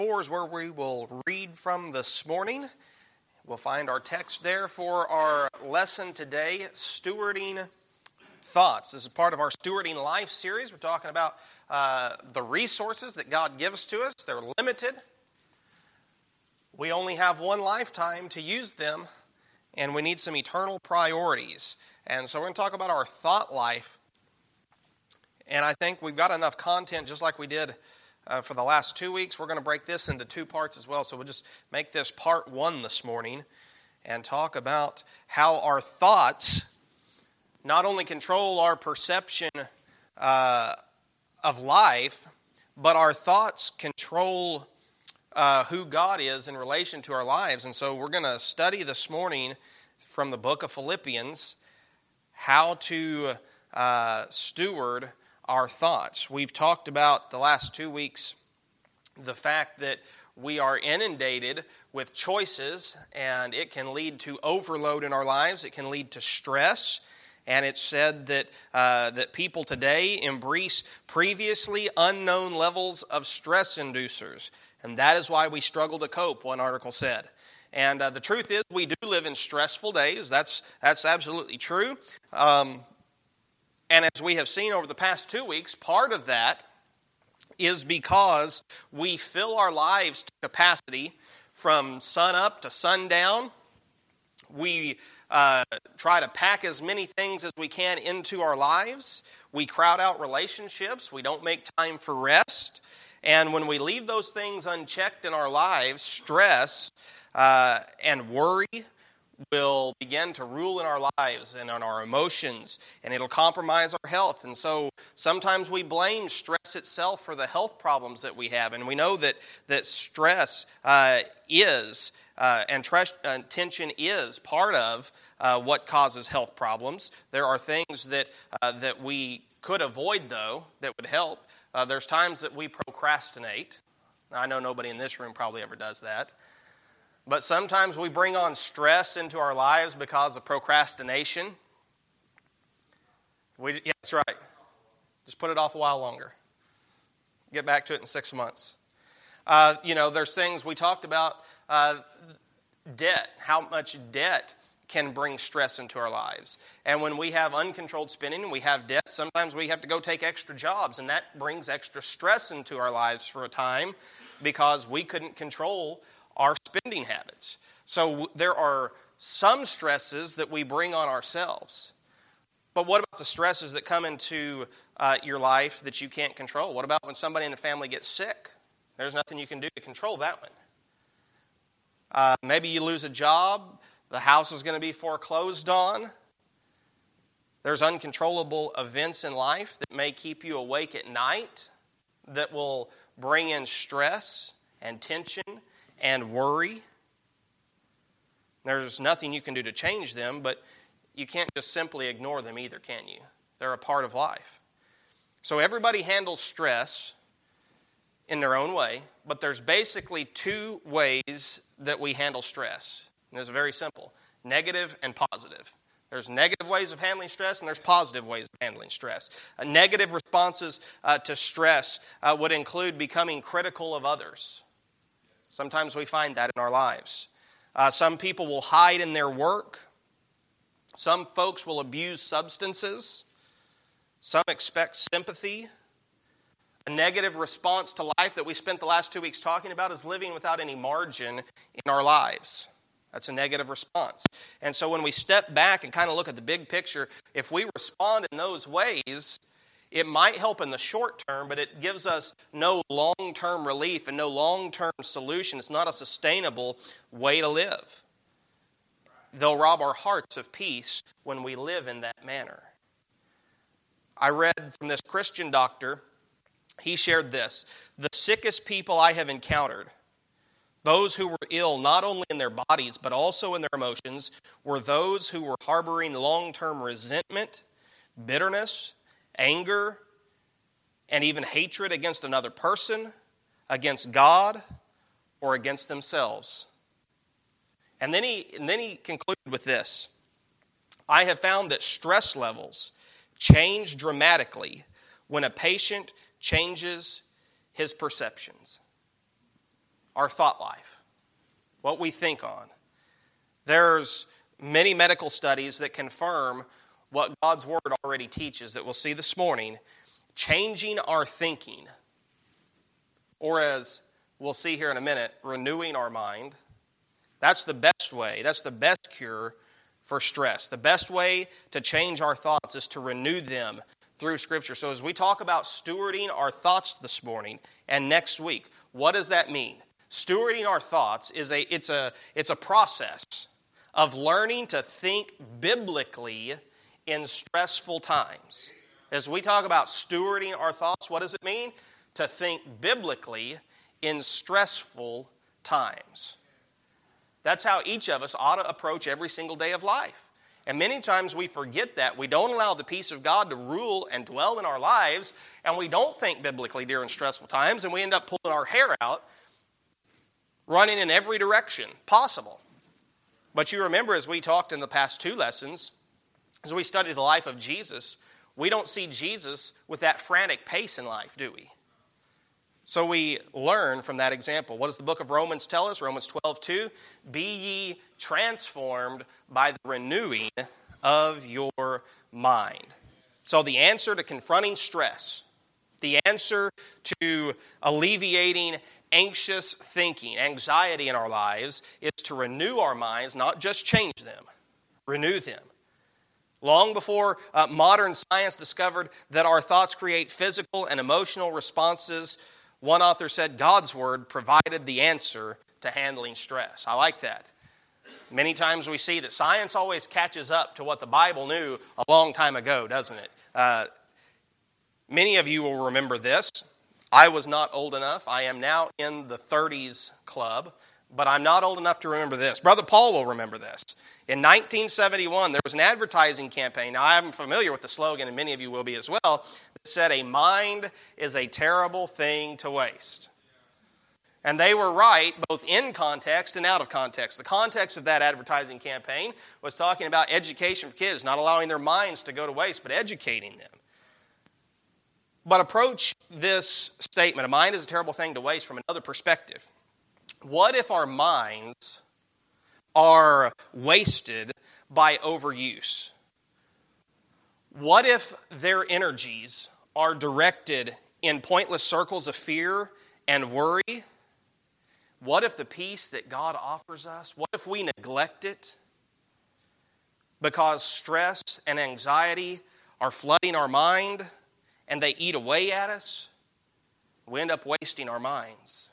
4 is where we will read from this morning. We'll find our text there for our lesson today, Stewarding Thoughts. This is part of our Stewarding Life series. We're talking about the resources that God gives to us. They're limited. We only have one lifetime to use them, and we need some eternal priorities. And so we're going to talk about our thought life. And I think we've got enough content, just like we did for the last 2 weeks. We're going to break this into 2 parts as well. So we'll just make this part 1 this morning and talk about how our thoughts not only control our perception of life, but our thoughts control who God is in relation to our lives. And so we're going to study this morning from the book of Philippians how to steward our thoughts. We've talked about the last 2 weeks the fact that we are inundated with choices, and it can lead to overload in our lives. It can lead to stress. And it's said that that people today embrace previously unknown levels of stress inducers. And that is why we struggle to cope, one article said. And the truth is, we do live in stressful days. That's absolutely true. And as we have seen over the past 2 weeks, part of that is because we fill our lives to capacity from sun up to sundown. We try to pack as many things as we can into our lives. We crowd out relationships. We don't make time for rest. And when we leave those things unchecked in our lives, stress and worry will begin to rule in our lives and on our emotions, and it'll compromise our health. And so sometimes we blame stress itself for the health problems that we have. And we know that stress is and tension is part of what causes health problems. There are things that we could avoid, though, that would help. There's times that we procrastinate. I know nobody in this room probably ever does that. But sometimes we bring on stress into our lives because of procrastination. Yeah, that's right. Just put it off a while longer. Get back to it in 6 months. There's things we talked about, debt, how much debt can bring stress into our lives. And when we have uncontrolled spending, we have debt, sometimes we have to go take extra jobs, and that brings extra stress into our lives for a time because we couldn't control our spending habits. So there are some stresses that we bring on ourselves. But what about the stresses that come into your life that you can't control? What about when somebody in the family gets sick? There's nothing you can do to control that one. Maybe you lose a job. The house is going to be foreclosed on. There's uncontrollable events in life that may keep you awake at night that will bring in stress and tension and worry. There's nothing you can do to change them, but you can't just simply ignore them either, can you? They're a part of life. So everybody handles stress in their own way, but there's basically 2 ways that we handle stress. And it's very simple: negative and positive. There's negative ways of handling stress, and there's positive ways of handling stress. Negative responses to stress would include becoming critical of others. Sometimes we find that in our lives. Some people will hide in their work. Some folks will abuse substances. Some expect sympathy. A negative response to life that we spent the last 2 weeks talking about is living without any margin in our lives. That's a negative response. And so when we step back and kind of look at the big picture, if we respond in those ways, it might help in the short term, but it gives us no long-term relief and no long-term solution. It's not a sustainable way to live. They'll rob our hearts of peace when we live in that manner. I read from this Christian doctor, he shared this: the sickest people I have encountered, those who were ill not only in their bodies but also in their emotions, were those who were harboring long-term resentment, bitterness, anger, and even hatred against another person, against God, or against themselves. And then he concluded with this: I have found that stress levels change dramatically when a patient changes his perceptions. our thought life, what we think on. There's many medical studies that confirm what God's Word already teaches that we'll see this morning, changing our thinking, or as we'll see here in a minute, renewing our mind. That's the best way. That's the best cure for stress. The best way to change our thoughts is to renew them through Scripture. So as we talk about stewarding our thoughts this morning and next week, what does that mean? Stewarding our thoughts is it's a process of learning to think biblically in stressful times. As we talk about stewarding our thoughts, what does it mean? To think biblically in stressful times. That's how each of us ought to approach every single day of life. And many times we forget that. We don't allow the peace of God to rule and dwell in our lives, and we don't think biblically during stressful times, and we end up pulling our hair out, running in every direction possible. But you remember, as we talked in the past 2 lessons, as we study the life of Jesus, we don't see Jesus with that frantic pace in life, do we? So we learn from that example. What does the book of Romans tell us? Romans 12:2, be ye transformed by the renewing of your mind. So the answer to confronting stress, the answer to alleviating anxious thinking, anxiety in our lives, is to renew our minds, not just change them, renew them. Long before modern science discovered that our thoughts create physical and emotional responses, one author said God's Word provided the answer to handling stress. I like that. Many times we see that science always catches up to what the Bible knew a long time ago, doesn't it? Many of you will remember this. I was not old enough. I am now in the 30s club, but I'm not old enough to remember this. Brother Paul will remember this. In 1971, there was an advertising campaign. Now, I'm familiar with the slogan, and many of you will be as well, that said, "A mind is a terrible thing to waste." And they were right, both in context and out of context. The context of that advertising campaign was talking about education for kids, not allowing their minds to go to waste, but educating them. But approach this statement, a mind is a terrible thing to waste, from another perspective. What if our minds are wasted by overuse? What if their energies are directed in pointless circles of fear and worry? What if the peace that God offers us, what if we neglect it because stress and anxiety are flooding our mind and they eat away at us? We end up wasting our minds.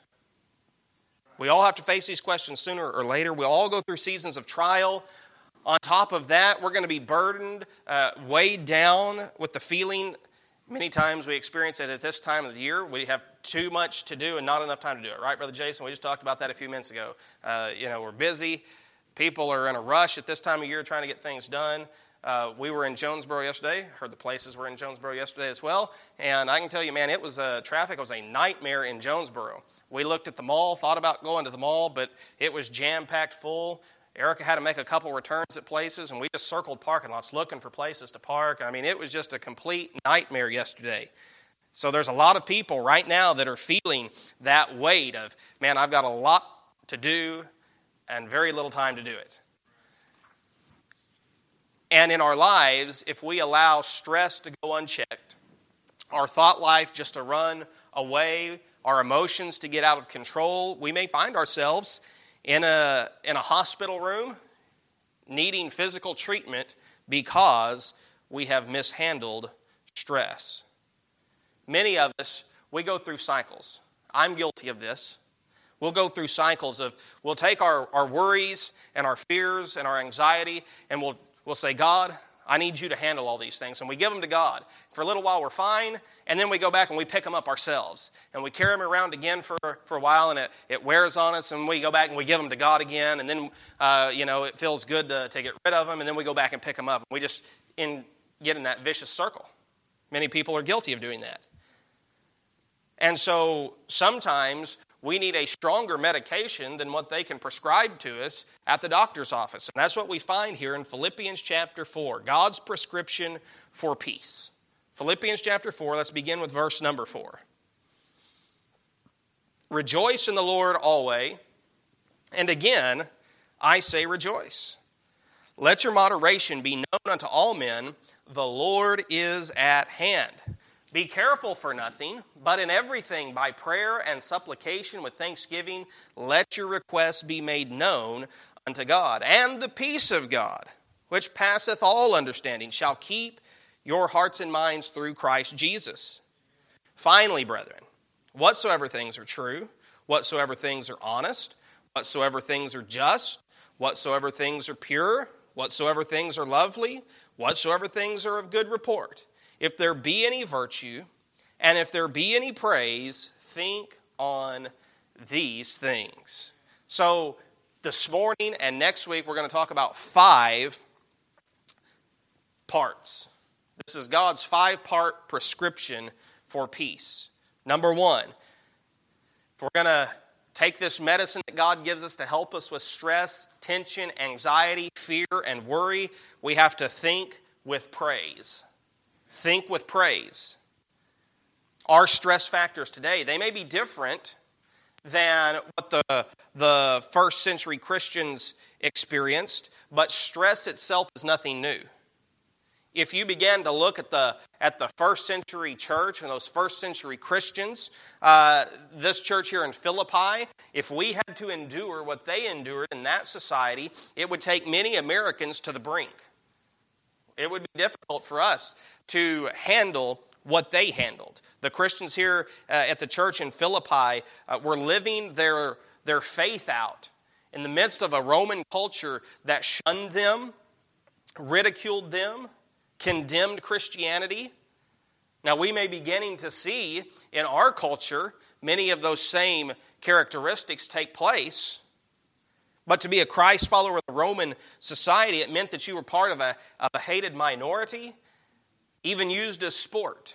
We all have to face these questions sooner or later. We all go through seasons of trial. On top of that, we're going to be burdened, weighed down with the feeling. Many times we experience it at this time of the year. We have too much to do and not enough time to do it. Right, Brother Jason? We just talked about that a few minutes ago. We're busy. People are in a rush at this time of year trying to get things done. We were in Jonesboro yesterday. Heard the places were in Jonesboro yesterday as well. And I can tell you, man, it was traffic was a nightmare in Jonesboro. We looked at the mall, thought about going to the mall, but it was jam-packed full. Erica had to make a couple returns at places, and we just circled parking lots looking for places to park. I mean, it was just a complete nightmare yesterday. So there's a lot of people right now that are feeling that weight of, man, I've got a lot to do and very little time to do it. And in our lives, if we allow stress to go unchecked, our thought life just to run away, our emotions to get out of control, we may find ourselves in a hospital room needing physical treatment because we have mishandled stress. Many of us, we go through cycles. I'm guilty of this. We'll go through cycles of, we'll take our worries and our fears and our anxiety and we'll say, God, I need you to handle all these things. And we give them to God. For a little while, we're fine. And then we go back and we pick them up ourselves. And we carry them around again for a while, and it wears on us. And we go back and we give them to God again. And then, it feels good to get rid of them. And then we go back and pick them up. We just get in that vicious circle. Many people are guilty of doing that. And so sometimes we need a stronger medication than what they can prescribe to us at the doctor's office. And that's what we find here in Philippians chapter 4, God's prescription for peace. Philippians chapter 4, let's begin with verse number 4. Rejoice in the Lord always. And again, I say rejoice. Let your moderation be known unto all men. The Lord is at hand. Be careful for nothing, but in everything by prayer and supplication with thanksgiving, let your requests be made known unto God. And the peace of God, which passeth all understanding, shall keep your hearts and minds through Christ Jesus. Finally, brethren, whatsoever things are true, whatsoever things are honest, whatsoever things are just, whatsoever things are pure, whatsoever things are lovely, whatsoever things are of good report, if there be any virtue, and if there be any praise, think on these things. So this morning and next week, we're going to talk about 5 parts. This is God's 5-part prescription for peace. Number 1, if we're going to take this medicine that God gives us to help us with stress, tension, anxiety, fear, and worry, we have to think with praise. Think with praise. Our stress factors today, they may be different than what the first century Christians experienced, but stress itself is nothing new. If you began to look at the first century church and those first century Christians, this church here in Philippi, if we had to endure what they endured in that society, it would take many Americans to the brink. It would be difficult for us to handle what they handled. The Christians here at the church in Philippi were living their faith out in the midst of a Roman culture that shunned them, ridiculed them, condemned Christianity. Now, we may be beginning to see in our culture many of those same characteristics take place. But to be a Christ follower in the Roman society, it meant that you were part of a hated minority, even used as sport.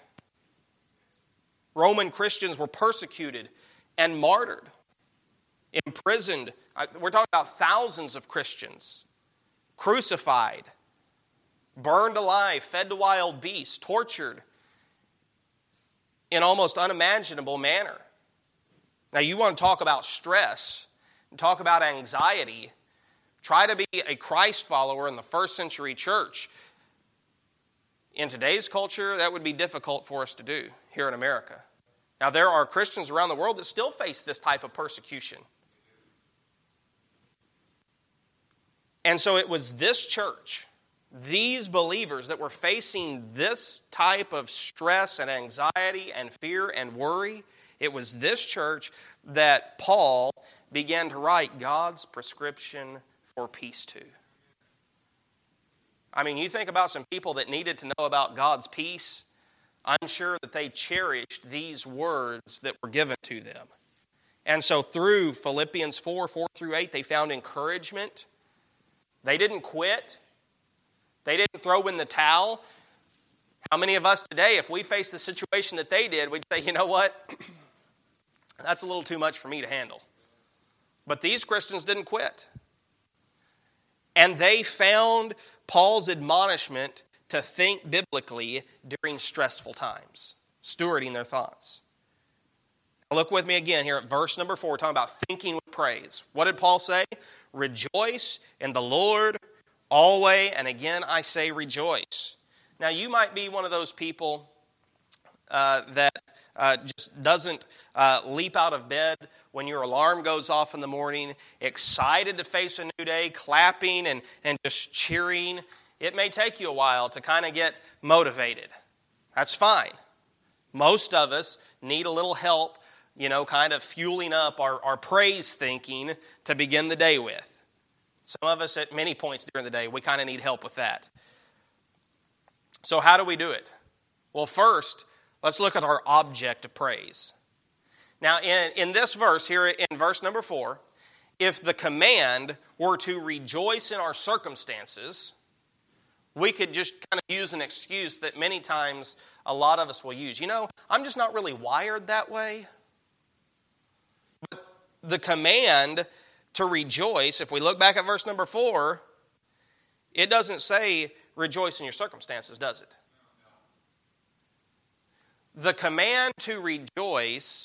Roman Christians were persecuted and martyred, imprisoned. We're talking about thousands of Christians, crucified, burned alive, fed to wild beasts, tortured in almost unimaginable manner. Now, you want to talk about stress, and talk about anxiety. Try to be a Christ follower in the first century church. In today's culture, that would be difficult for us to do here in America. Now, there are Christians around the world that still face this type of persecution. And so it was this church, these believers that were facing this type of stress and anxiety and fear and worry. It was this church that Paul began to write God's prescription for peace to. I mean, you think about some people that needed to know about God's peace. I'm sure that they cherished these words that were given to them. And so through Philippians 4:4-8, they found encouragement. They didn't quit. They didn't throw in the towel. How many of us today, if we face the situation that they did, we'd say, you know what? That's a little too much for me to handle. But these Christians didn't quit. And they found Paul's admonishment to think biblically during stressful times, stewarding their thoughts. Look with me again here at verse number 4, talking about thinking with praise. What did Paul say? Rejoice in the Lord always, and again I say rejoice. Now you might be one of those people that just doesn't leap out of bed when your alarm goes off in the morning, excited to face a new day, clapping and just cheering. It may take you a while to kind of get motivated. That's fine. Most of us need a little help, kind of fueling up our praise thinking to begin the day with. Some of us at many points during the day, we kind of need help with that. So how do we do it? Well, first, let's look at our object of praise. Now, in this verse, here in verse number 4, if the command were to rejoice in our circumstances, we could just kind of use an excuse that many times a lot of us will use. I'm just not really wired that way. But the command to rejoice, if we look back at verse number 4, it doesn't say rejoice in your circumstances, does it? The command to rejoice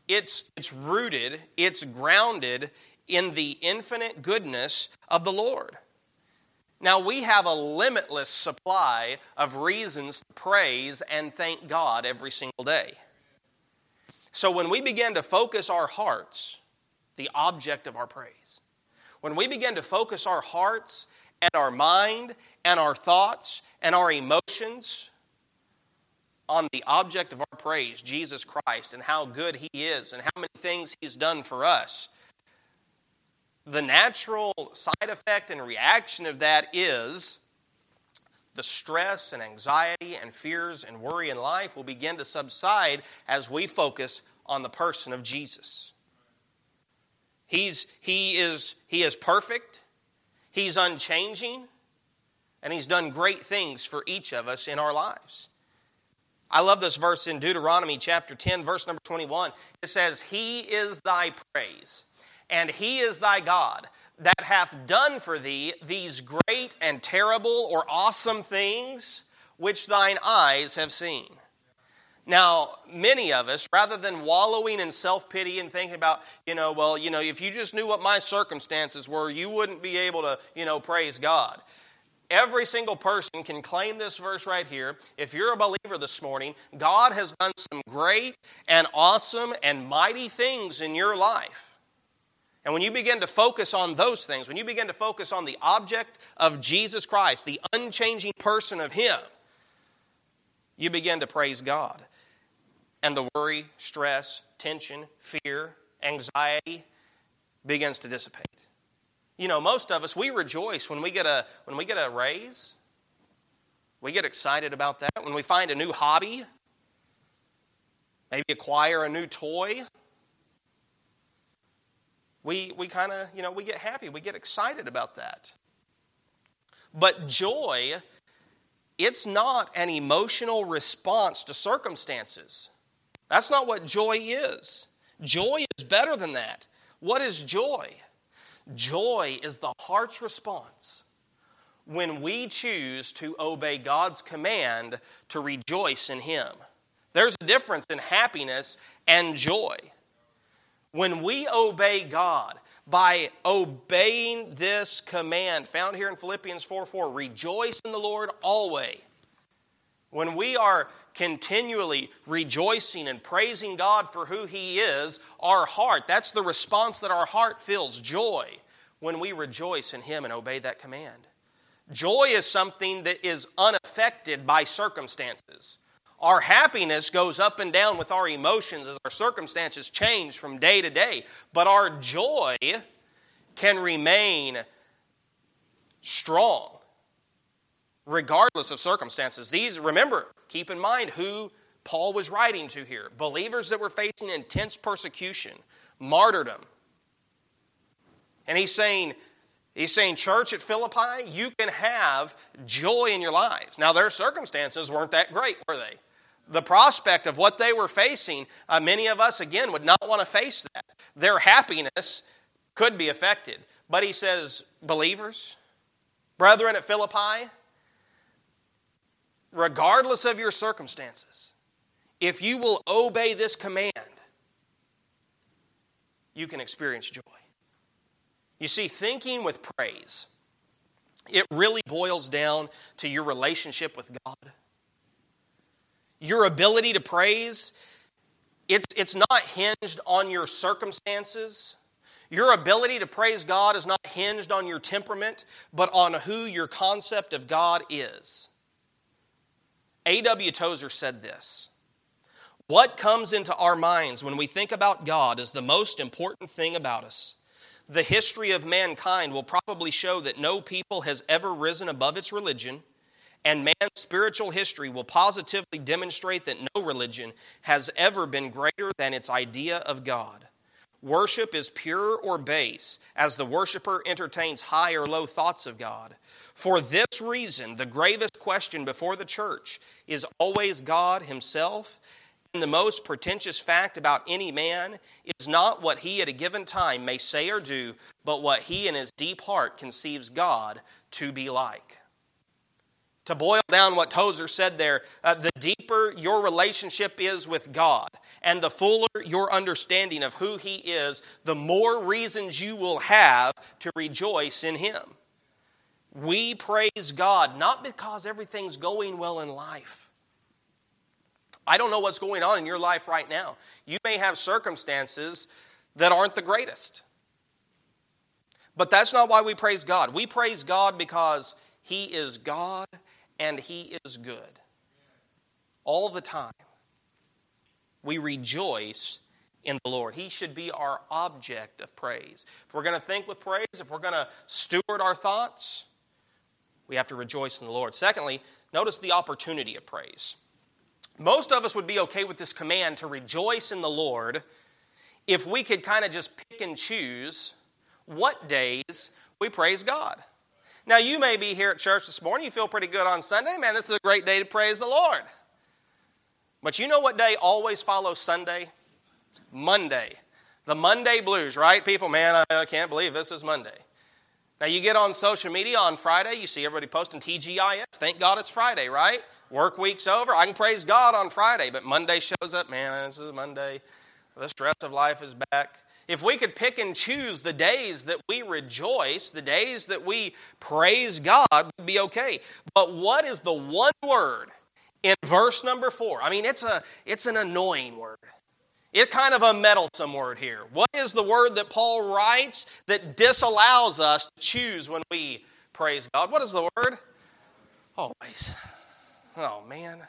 it's rooted, it's grounded in the infinite goodness of the Lord. Now, we have a limitless supply of reasons to praise and thank God every single day. So when we begin to focus our hearts, the object of our praise, when we begin to focus our hearts and our mind and our thoughts and our emotions on the object of our praise, Jesus Christ, and how good He is and how many things He's done for us, the natural side effect and reaction of that is the stress and anxiety and fears and worry in life will begin to subside as we focus on the person of Jesus. He is perfect, He's unchanging, and He's done great things for each of us in our lives. I love this verse in Deuteronomy chapter 10, verse number 21. It says, He is thy praise, and He is thy God, that hath done for thee these great and terrible or awesome things which thine eyes have seen. Now, many of us, rather than wallowing in self-pity and thinking about, if you just knew what my circumstances were, you wouldn't be able to, praise God. Every single person can claim this verse right here. If you're a believer this morning, God has done some great and awesome and mighty things in your life. And when you begin to focus on those things, when you begin to focus on the object of Jesus Christ, the unchanging person of Him, you begin to praise God. And the worry, stress, tension, fear, anxiety begins to dissipate. Most of us, we rejoice when we get a raise. We get excited about that. When we find a new hobby, maybe acquire a new toy, we kind of, we get happy. We get excited about that. But joy, it's not an emotional response to circumstances. That's not what joy is. Joy is better than that. What is joy? Joy is the heart's response when we choose to obey God's command to rejoice in Him. There's a difference in happiness and joy. When we obey God by obeying this command found here in Philippians 4:4, rejoice in the Lord always. When we are continually rejoicing and praising God for who He is, our heart, that's the response that our heart feels, joy, when we rejoice in Him and obey that command. Joy is something that is unaffected by circumstances. Our happiness goes up and down with our emotions as our circumstances change from day to day. But our joy can remain strong regardless of circumstances. Keep in mind who Paul was writing to here. Believers that were facing intense persecution, martyrdom. And he's saying, church at Philippi, you can have joy in your lives. Now, their circumstances weren't that great, were they? The prospect of what they were facing, many of us, again, would not want to face that. Their happiness could be affected. But he says, believers, brethren at Philippi, regardless of your circumstances, if you will obey this command, you can experience joy. You see, thinking with praise, it really boils down to your relationship with God. Your ability to praise, it's not hinged on your circumstances. Your ability to praise God is not hinged on your temperament, but on who your concept of God is. A.W. Tozer said this: what comes into our minds when we think about God is the most important thing about us. The history of mankind will probably show that no people has ever risen above its religion, and man's spiritual history will positively demonstrate that no religion has ever been greater than its idea of God. Worship is pure or base, as the worshiper entertains high or low thoughts of God. For this reason, the gravest question before the church is always God Himself, and the most pretentious fact about any man is not what he at a given time may say or do, but what he in his deep heart conceives God to be like. To boil down what Tozer said there, the deeper your relationship is with God and the fuller your understanding of who He is, the more reasons you will have to rejoice in Him. We praise God not because everything's going well in life. I don't know what's going on in your life right now. You may have circumstances that aren't the greatest. But that's not why we praise God. We praise God because He is God and He is good. All the time. We rejoice in the Lord. He should be our object of praise. If we're going to think with praise, if we're going to steward our thoughts, we have to rejoice in the Lord. Secondly, notice the opportunity of praise. Most of us would be okay with this command to rejoice in the Lord if we could kind of just pick and choose what days we praise God. Now, you may be here at church this morning. You feel pretty good on Sunday. Man, this is a great day to praise the Lord. But you know what day always follows Sunday? Monday. The Monday blues, right? People, man, I can't believe this is Monday. Now, you get on social media on Friday. You see everybody posting TGIF. Thank God it's Friday, right? Work week's over. I can praise God on Friday. But Monday shows up. Man, this is Monday. The stress of life is back. If we could pick and choose the days that we rejoice, the days that we praise God, we'd be okay. But what is the one word in verse number 4? I mean, it's an annoying word. It's kind of a meddlesome word here. What is the word that Paul writes that disallows us to choose when we praise God? What is the word? Always. Oh, man.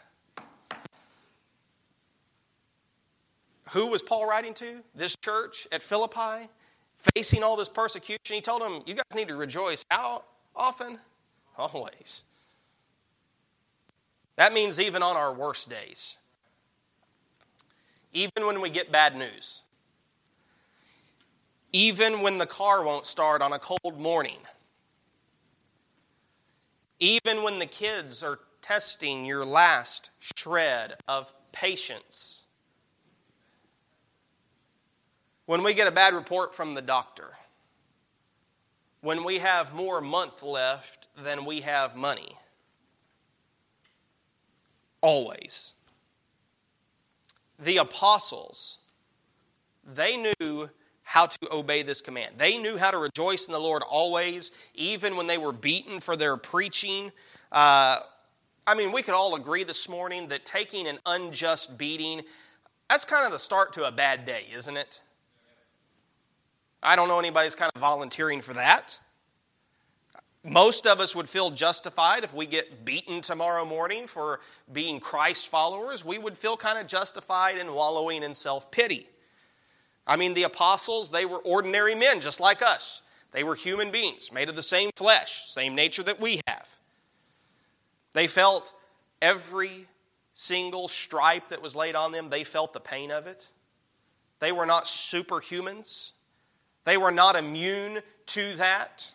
Who was Paul writing to? This church at Philippi, facing all this persecution. He told them, you guys need to rejoice. How often? Always. That means even on our worst days. Even when we get bad news. Even when the car won't start on a cold morning. Even when the kids are testing your last shred of patience. When we get a bad report from the doctor. When we have more month left than we have money. Always. The apostles, they knew how to obey this command. They knew how to rejoice in the Lord always, even when they were beaten for their preaching. We could all agree this morning that taking an unjust beating, that's kind of the start to a bad day, isn't it? I don't know anybody's kind of volunteering for that. Most of us would feel justified if we get beaten tomorrow morning for being Christ followers. We would feel kind of justified in wallowing in self-pity. The apostles, they were ordinary men just like us. They were human beings made of the same flesh, same nature that we have. They felt every single stripe that was laid on them. They felt the pain of it. They were not superhumans. They were not immune to that.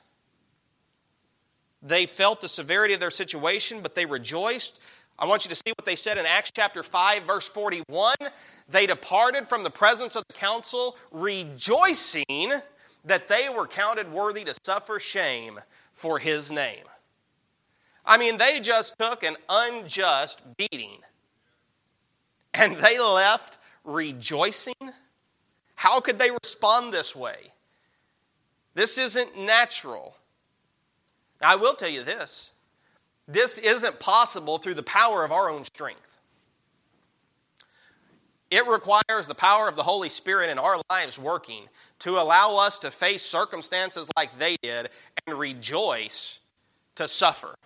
They felt the severity of their situation, but they rejoiced. I want you to see what they said in Acts chapter 5, verse 41. They departed from the presence of the council, rejoicing that they were counted worthy to suffer shame for His name. They just took an unjust beating. And they left rejoicing. How could they respond this way? This isn't natural. Now, I will tell you this. This isn't possible through the power of our own strength. It requires the power of the Holy Spirit in our lives working to allow us to face circumstances like they did and rejoice to suffer.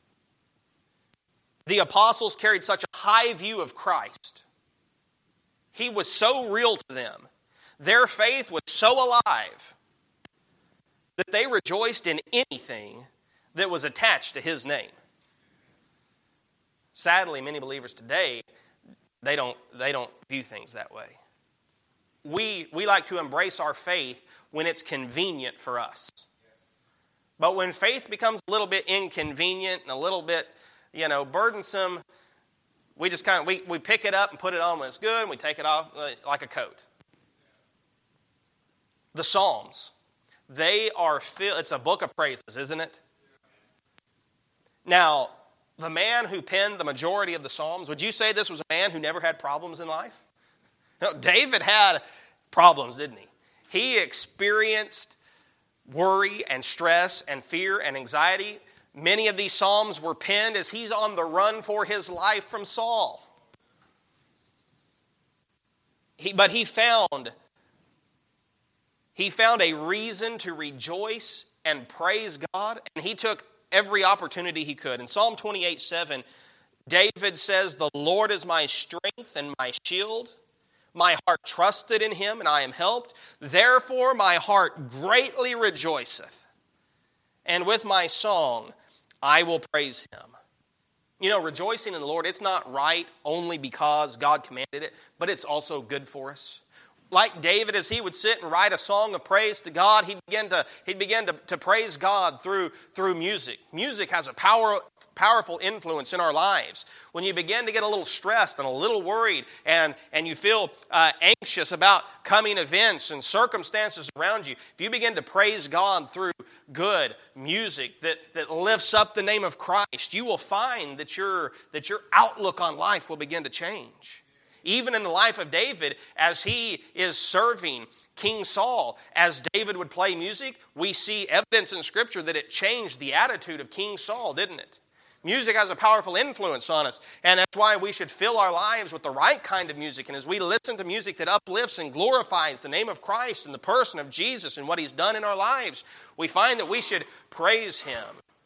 The apostles carried such a high view of Christ. He was so real to them. Their faith was so alive that they rejoiced in anything that was attached to His name. Sadly, many believers today, they don't view things that way. We like to embrace our faith when it's convenient for us. But when faith becomes a little bit inconvenient and a little bit, burdensome, we just we pick it up and put it on when it's good, and we take it off like a coat. The Psalms, they are filled. It's a book of praises, isn't it? Now, the man who penned the majority of the Psalms, would you say this was a man who never had problems in life? No, David had problems, didn't he? He experienced worry and stress and fear and anxiety. Many of these Psalms were penned as he's on the run for his life from Saul. But he found a reason to rejoice and praise God, and he took every opportunity he could. In Psalm 28:7, David says, "The Lord is my strength and my shield. My heart trusted in him, and I am helped. Therefore my heart greatly rejoiceth, and with my song I will praise him." You know, rejoicing in the Lord, it's not right only because God commanded it, but it's also good for us. Like David, as he would sit and write a song of praise to God, he'd begin to praise God through music. Music has a powerful influence in our lives. When you begin to get a little stressed and a little worried and you feel anxious about coming events and circumstances around you, if you begin to praise God through good music that lifts up the name of Christ, you will find that your outlook on life will begin to change. Even in the life of David, as he is serving King Saul, as David would play music, we see evidence in Scripture that it changed the attitude of King Saul, didn't it? Music has a powerful influence on us, and that's why we should fill our lives with the right kind of music. And as we listen to music that uplifts and glorifies the name of Christ and the person of Jesus and what He's done in our lives, we find that we should praise Him.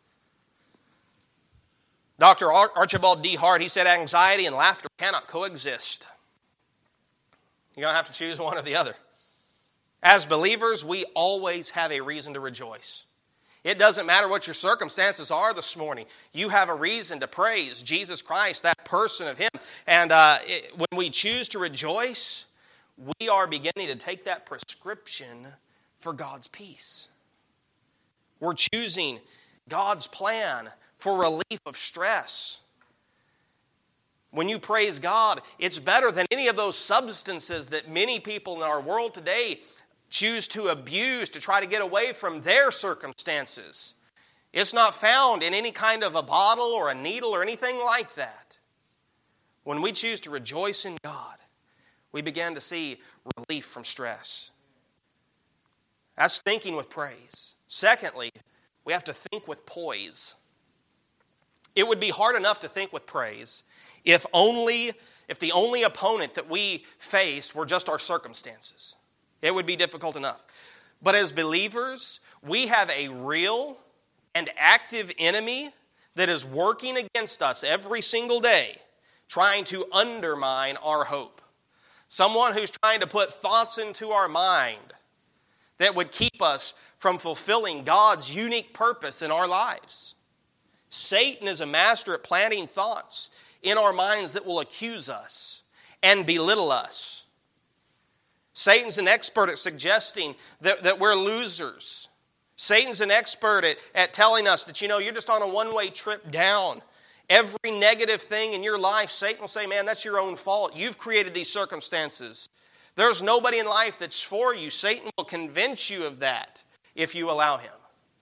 Dr. Archibald D. Hart, he said, anxiety and laughter cannot coexist. You're going to have to choose one or the other. As believers, we always have a reason to rejoice. It doesn't matter what your circumstances are this morning. You have a reason to praise Jesus Christ, that person of Him. And when we choose to rejoice, we are beginning to take that prescription for God's peace. We're choosing God's plan for relief of stress. When you praise God, it's better than any of those substances that many people in our world today choose to abuse to try to get away from their circumstances. It's not found in any kind of a bottle or a needle or anything like that. When we choose to rejoice in God, we begin to see relief from stress. That's thinking with praise. Secondly, we have to think with poise. It would be hard enough to think with praise if the only opponent that we face were just our circumstances. It would be difficult enough. But as believers, we have a real and active enemy that is working against us every single day, trying to undermine our hope. Someone who's trying to put thoughts into our mind that would keep us from fulfilling God's unique purpose in our lives. Satan is a master at planting thoughts in our minds that will accuse us and belittle us. Satan's an expert at suggesting that we're losers. Satan's an expert at telling us that, you're just on a one-way trip down. Every negative thing in your life, Satan will say, man, that's your own fault. You've created these circumstances. There's nobody in life that's for you. Satan will convince you of that if you allow him.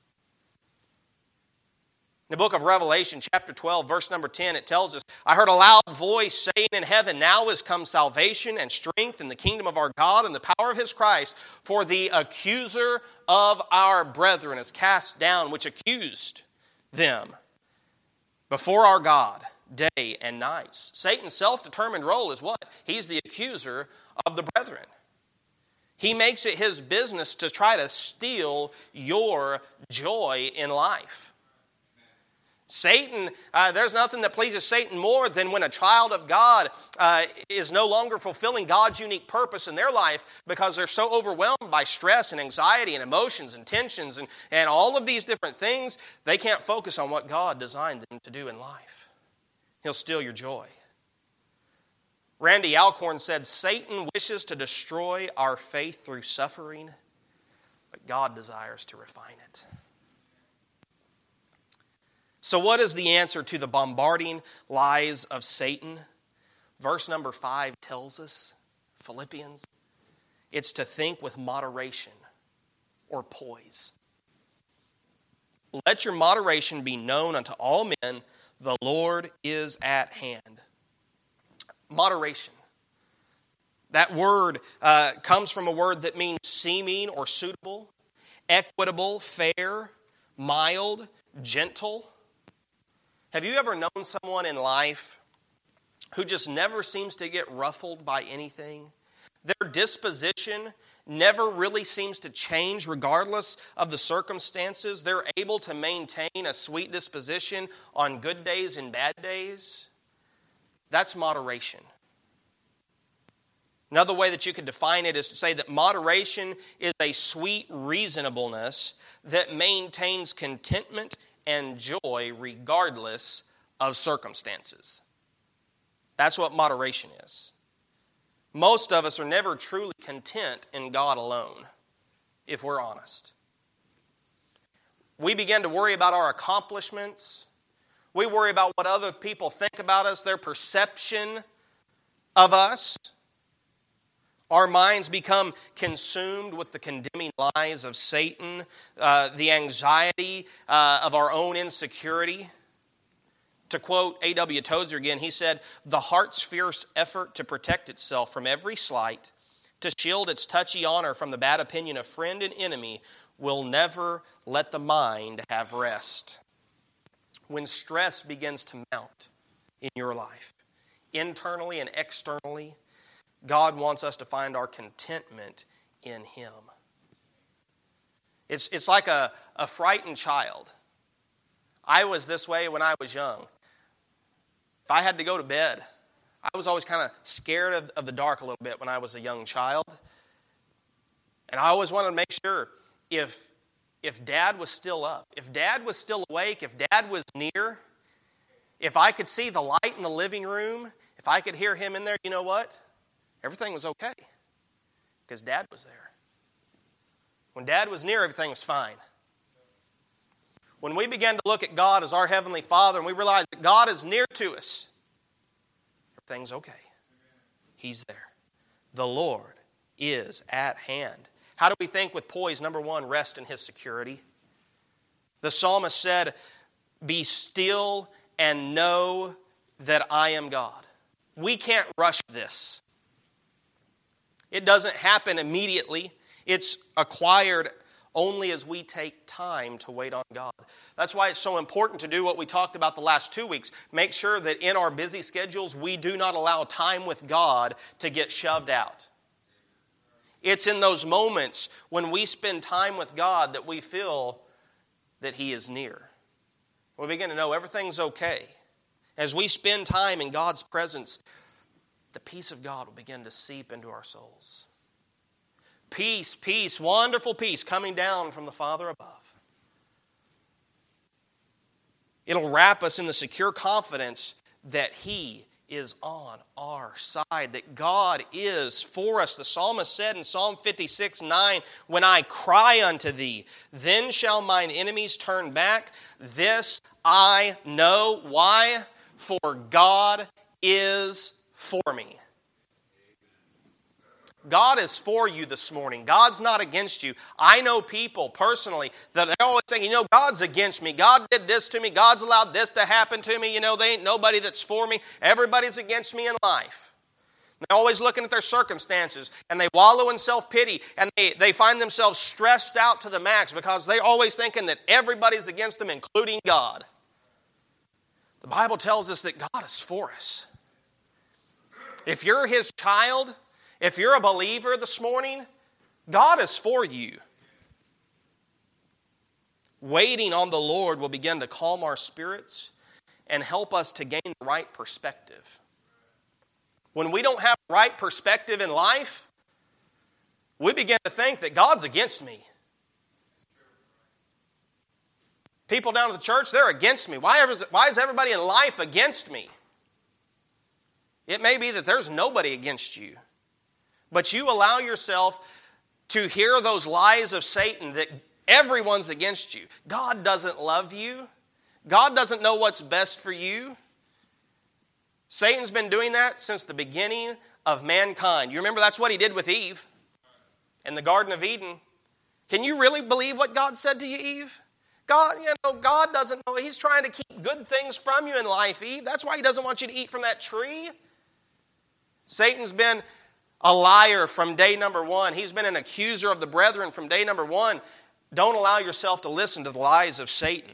In the book of Revelation, chapter 12, verse number 10, it tells us, I heard a loud voice saying in heaven, now is come salvation and strength in the kingdom of our God and the power of His Christ, for the accuser of our brethren is cast down, which accused them before our God day and night. Satan's self-determined role is what? He's the accuser of the brethren. He makes it his business to try to steal your joy in life. Satan, there's nothing that pleases Satan more than when a child of God is no longer fulfilling God's unique purpose in their life because they're so overwhelmed by stress and anxiety and emotions and tensions and all of these different things, they can't focus on what God designed them to do in life. He'll steal your joy. Randy Alcorn said, Satan wishes to destroy our faith through suffering, but God desires to refine it. So what is the answer to the bombarding lies of Satan? Verse number 5 tells us, Philippians, it's to think with moderation or poise. Let your moderation be known unto all men. The Lord is at hand. Moderation. That word comes from a word that means seeming or suitable, equitable, fair, mild, gentle. Have you ever known someone in life who just never seems to get ruffled by anything? Their disposition never really seems to change regardless of the circumstances. They're able to maintain a sweet disposition on good days and bad days. That's moderation. Another way that you could define it is to say that moderation is a sweet reasonableness that maintains contentment and joy regardless of circumstances. That's what moderation is. Most of us are never truly content in God alone, if we're honest. We begin to worry about our accomplishments. We worry about what other people think about us, their perception of us. Our minds become consumed with the condemning lies of Satan, the anxiety of our own insecurity. To quote A.W. Tozer again, he said, "The heart's fierce effort to protect itself from every slight, to shield its touchy honor from the bad opinion of friend and enemy, will never let the mind have rest." When stress begins to mount in your life, internally and externally, God wants us to find our contentment in Him. It's like a frightened child. I was this way when I was young. If I had to go to bed, I was always kind of scared of the dark a little bit when I was a young child. And I always wanted to make sure if Dad was still up, if Dad was still awake, if Dad was near, if I could see the light in the living room, if I could hear him in there, you know what? Everything was okay because Dad was there. When Dad was near, everything was fine. When we begin to look at God as our Heavenly Father and we realize that God is near to us, everything's okay. He's there. The Lord is at hand. How do we think with poise? Number one, rest in His security. The psalmist said, "Be still and know that I am God." We can't rush this. It doesn't happen immediately. It's acquired only as we take time to wait on God. That's why it's so important to do what we talked about the last 2 weeks. Make sure that in our busy schedules, we do not allow time with God to get shoved out. It's in those moments when we spend time with God that we feel that He is near. We begin to know everything's okay. As we spend time in God's presence, the peace of God will begin to seep into our souls. Peace, peace, wonderful peace coming down from the Father above. It'll wrap us in the secure confidence that He is on our side, that God is for us. The psalmist said in Psalm 56:9, "When I cry unto Thee, then shall mine enemies turn back. This I know." Why? For God is for me. God is for you this morning. God's not against you. I know people personally that are always saying, God's against me. God did this to me. God's allowed this to happen to me. They ain't nobody that's for me. Everybody's against me in life. They're always looking at their circumstances and they wallow in self-pity and they find themselves stressed out to the max because they're always thinking that everybody's against them, including God. The Bible tells us that God is for us. If you're His child, if you're a believer this morning, God is for you. Waiting on the Lord will begin to calm our spirits and help us to gain the right perspective. When we don't have the right perspective in life, we begin to think that God's against me. People down at the church, they're against me. Why is everybody in life against me? It may be that there's nobody against you. But you allow yourself to hear those lies of Satan that everyone's against you. God doesn't love you. God doesn't know what's best for you. Satan's been doing that since the beginning of mankind. You remember that's what he did with Eve in the Garden of Eden. Can you really believe what God said to you, Eve? God doesn't know. He's trying to keep good things from you in life, Eve. That's why he doesn't want you to eat from that tree. Satan's been a liar from day number one. He's been an accuser of the brethren from day number one. Don't allow yourself to listen to the lies of Satan.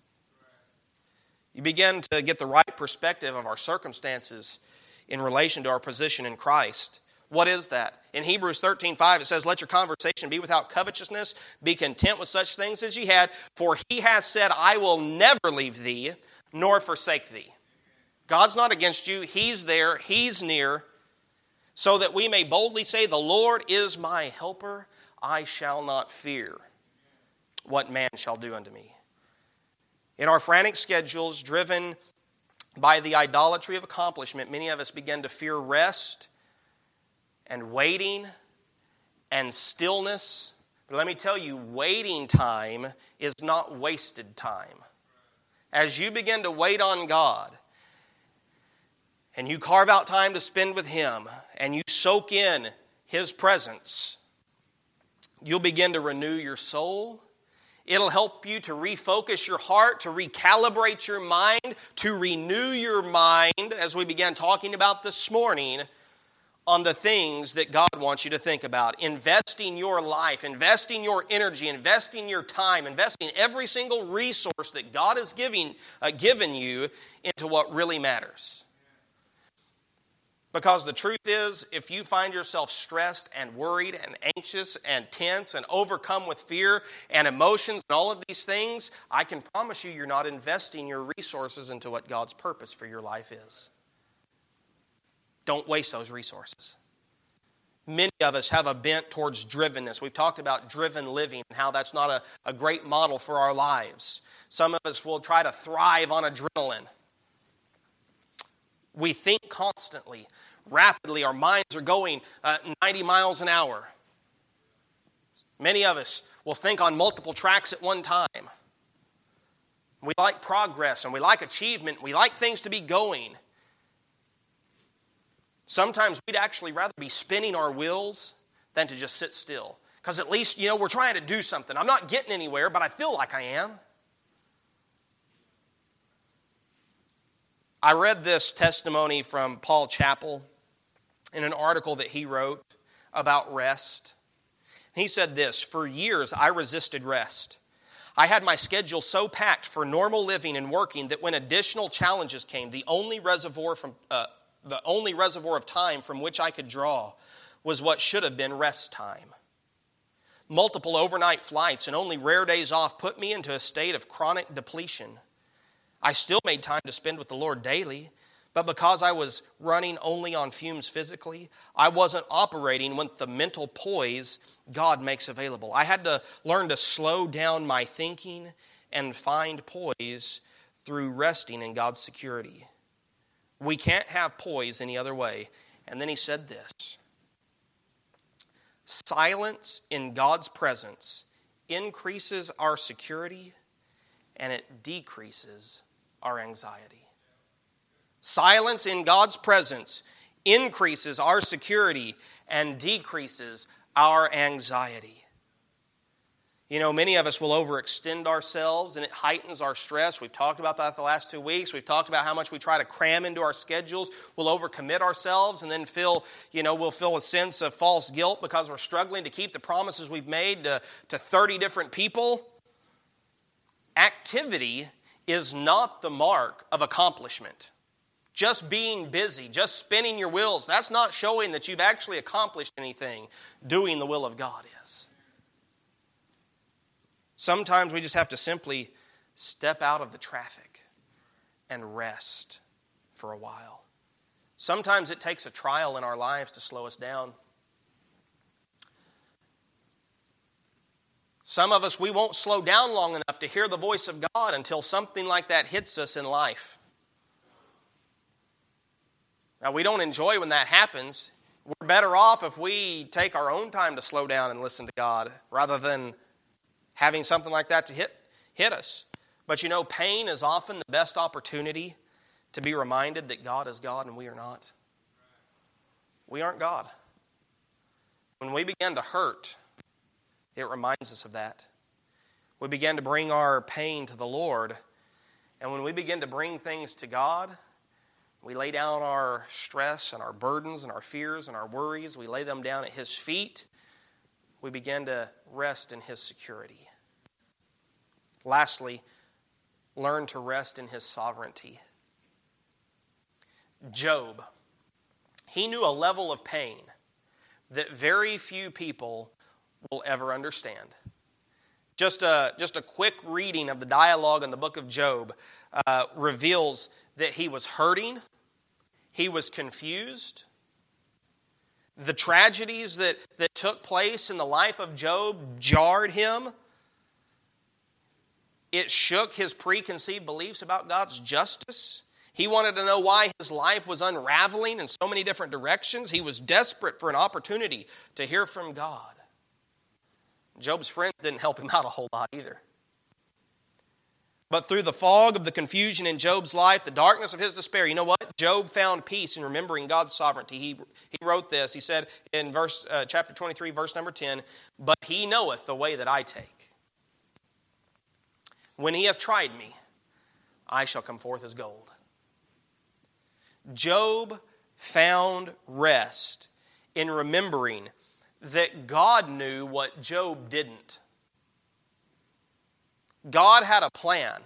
You begin to get the right perspective of our circumstances in relation to our position in Christ. What is that? In Hebrews 13:5 it says, "Let your conversation be without covetousness. Be content with such things as ye had. For he hath said, I will never leave thee, nor forsake thee." God's not against you. He's there. He's near. So that we may boldly say, "The Lord is my helper. I shall not fear what man shall do unto me." In our frantic schedules, driven by the idolatry of accomplishment, many of us begin to fear rest and waiting and stillness. But let me tell you, waiting time is not wasted time. As you begin to wait on God, and you carve out time to spend with Him, and you soak in His presence, you'll begin to renew your soul. It'll help you to refocus your heart, to recalibrate your mind, to renew your mind, as we began talking about this morning, on the things that God wants you to think about. Investing your life, investing your energy, investing your time, investing every single resource that God has given you into what really matters. Because the truth is, if you find yourself stressed and worried and anxious and tense and overcome with fear and emotions and all of these things, I can promise you, you're not investing your resources into what God's purpose for your life is. Don't waste those resources. Many of us have a bent towards drivenness. We've talked about driven living and how that's not a great model for our lives. Some of us will try to thrive on adrenaline. We think constantly, rapidly. Our minds are going 90 miles an hour. Many of us will think on multiple tracks at one time. We like progress and we like achievement. We like things to be going. Sometimes we'd actually rather be spinning our wheels than to just sit still. Because at least, we're trying to do something. I'm not getting anywhere, but I feel like I am. I read this testimony from Paul Chappell in an article that he wrote about rest. He said this: "For years I resisted rest. I had my schedule so packed for normal living and working that when additional challenges came, the only reservoir of time from which I could draw was what should have been rest time. Multiple overnight flights and only rare days off put me into a state of chronic depletion. I still made time to spend with the Lord daily, but because I was running only on fumes physically, I wasn't operating with the mental poise God makes available. I had to learn to slow down my thinking and find poise through resting in God's security. We can't have poise any other way." And then he said this: "Silence in God's presence increases our security and it decreases our anxiety." Silence in God's presence increases our security and decreases our anxiety. Many of us will overextend ourselves and it heightens our stress. We've talked about that the last 2 weeks. We've talked about how much we try to cram into our schedules. We'll overcommit ourselves and then we'll feel a sense of false guilt because we're struggling to keep the promises we've made to 30 different people. Activity is not the mark of accomplishment. Just being busy, just spinning your wheels, that's not showing that you've actually accomplished anything. Doing the will of God is. Sometimes we just have to simply step out of the traffic and rest for a while. Sometimes it takes a trial in our lives to slow us down. Some of us, we won't slow down long enough to hear the voice of God until something like that hits us in life. Now, we don't enjoy when that happens. We're better off if we take our own time to slow down and listen to God rather than having something like that to hit us. But pain is often the best opportunity to be reminded that God is God and we are not. We aren't God. When we begin to hurt, it reminds us of that. We begin to bring our pain to the Lord. And when we begin to bring things to God, we lay down our stress and our burdens and our fears and our worries. We lay them down at His feet. We begin to rest in His security. Lastly, learn to rest in His sovereignty. Job, he knew a level of pain that very few people will ever understand. Just a quick reading of the dialogue in the book of Job reveals that he was hurting, he was confused. The tragedies that took place in the life of Job jarred him. It shook his preconceived beliefs about God's justice. He wanted to know why his life was unraveling in so many different directions. He was desperate for an opportunity to hear from God. Job's friends didn't help him out a whole lot either. But through the fog of the confusion in Job's life, the darkness of his despair, you know what? Job found peace in remembering God's sovereignty. He wrote this. He said in chapter 23, verse number 10, "But He knoweth the way that I take. When He hath tried me, I shall come forth as gold." Job found rest in remembering that God knew what Job didn't. God had a plan.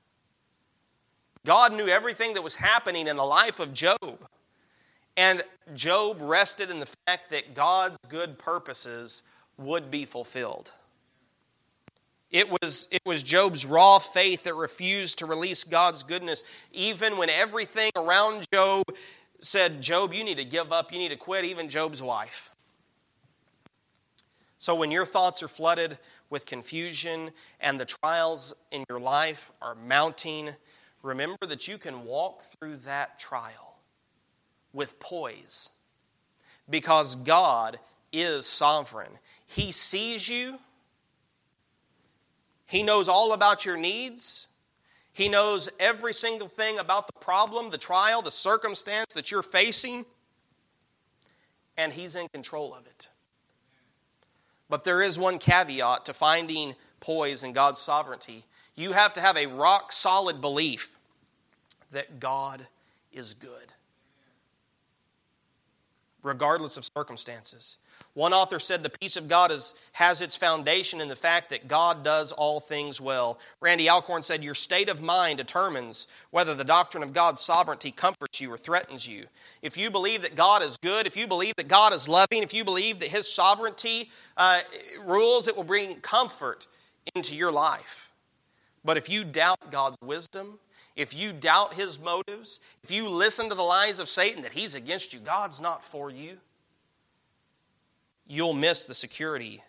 God knew everything that was happening in the life of Job. And Job rested in the fact that God's good purposes would be fulfilled. It was Job's raw faith that refused to release God's goodness, even when everything around Job said, "Job, you need to give up, you need to quit," even Job's wife. So when your thoughts are flooded with confusion and the trials in your life are mounting, remember that you can walk through that trial with poise, because God is sovereign. He sees you. He knows all about your needs. He knows every single thing about the problem, the trial, the circumstance that you're facing. And He's in control of it. But there is one caveat to finding poise in God's sovereignty. You have to have a rock-solid belief that God is good, regardless of circumstances. One author said the peace of God has its foundation in the fact that God does all things well. Randy Alcorn said, "Your state of mind determines whether the doctrine of God's sovereignty comforts you or threatens you. If you believe that God is good, if you believe that God is loving, if you believe that His sovereignty rules, it will bring comfort into your life. But if you doubt God's wisdom, if you doubt His motives, if you listen to the lies of Satan that he's against you, God's not for you, you'll miss the security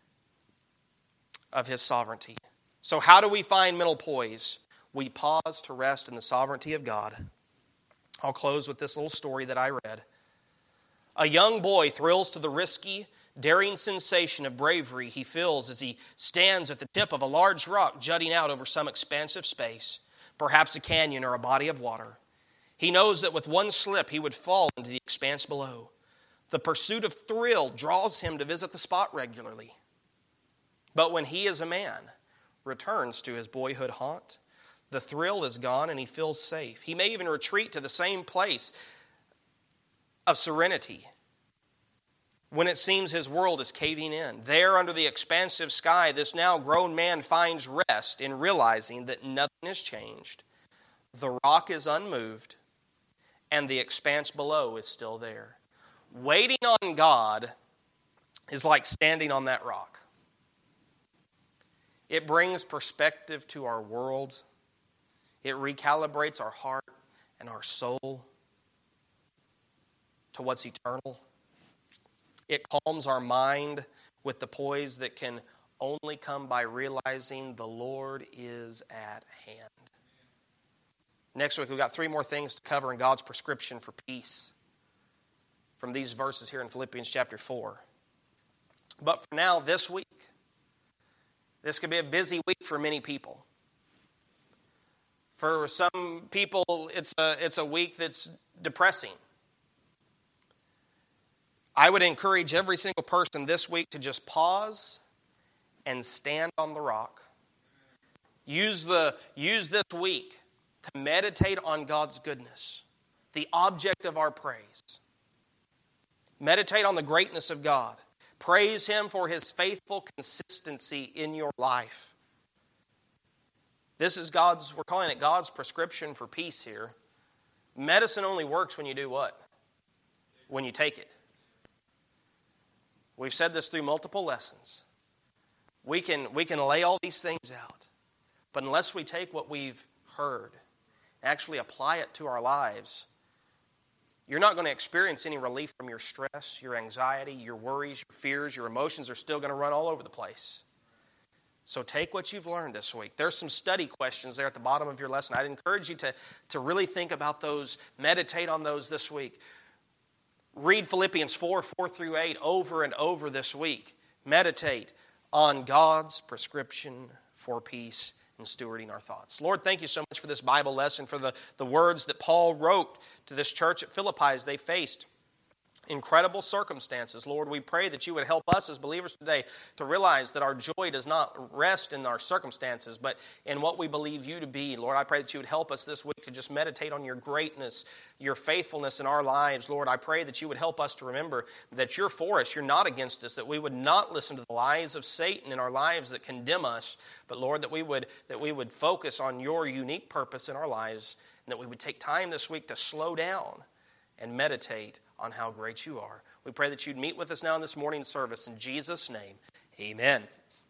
of His sovereignty." So how do we find mental poise? We pause to rest in the sovereignty of God. I'll close with this little story that I read. A young boy thrills to the risky, daring sensation of bravery he feels as he stands at the tip of a large rock jutting out over some expansive space, perhaps a canyon or a body of water. He knows that with one slip he would fall into the expanse below. The pursuit of thrill draws him to visit the spot regularly. But when he as a man returns to his boyhood haunt, the thrill is gone and he feels safe. He may even retreat to the same place of serenity when it seems his world is caving in. There under the expansive sky, this now grown man finds rest in realizing that nothing has changed. The rock is unmoved and the expanse below is still there. Waiting on God is like standing on that rock. It brings perspective to our world. It recalibrates our heart and our soul to what's eternal. It calms our mind with the poise that can only come by realizing the Lord is at hand. Next week, we've got 3 more things to cover in God's prescription for peace from these verses here in Philippians chapter 4. But for now, this week, this could be a busy week for many people. For some people, it's a week that's depressing. I would encourage every single person this week to just pause and stand on the rock Use this week to meditate on God's goodness, the object of our praise. Meditate on the greatness of God. Praise Him for His faithful consistency in your life. This is we're calling it God's prescription for peace here. Medicine only works when you do what? When you take it. We've said this through multiple lessons. We can lay all these things out, but unless we take what we've heard and actually apply it to our lives, you're not going to experience any relief from your stress, your anxiety, your worries, your fears. Your emotions are still going to run all over the place. So take what you've learned this week. There's some study questions there at the bottom of your lesson. I'd encourage you to really think about those, meditate on those this week. Read Philippians 4:4-8 over and over this week. Meditate on God's prescription for peace and stewarding our thoughts. Lord, thank you so much for this Bible lesson, for the words that Paul wrote to this church at Philippi as they faced incredible circumstances. Lord, we pray that you would help us as believers today to realize that our joy does not rest in our circumstances, but in what we believe you to be. Lord, I pray that you would help us this week to just meditate on your greatness, your faithfulness in our lives. Lord, I pray that you would help us to remember that you're for us, you're not against us, that we would not listen to the lies of Satan in our lives that condemn us, but Lord, that we would focus on your unique purpose in our lives, and that we would take time this week to slow down and meditate on how great you are. We pray that you'd meet with us now in this morning's service. In Jesus' name, amen.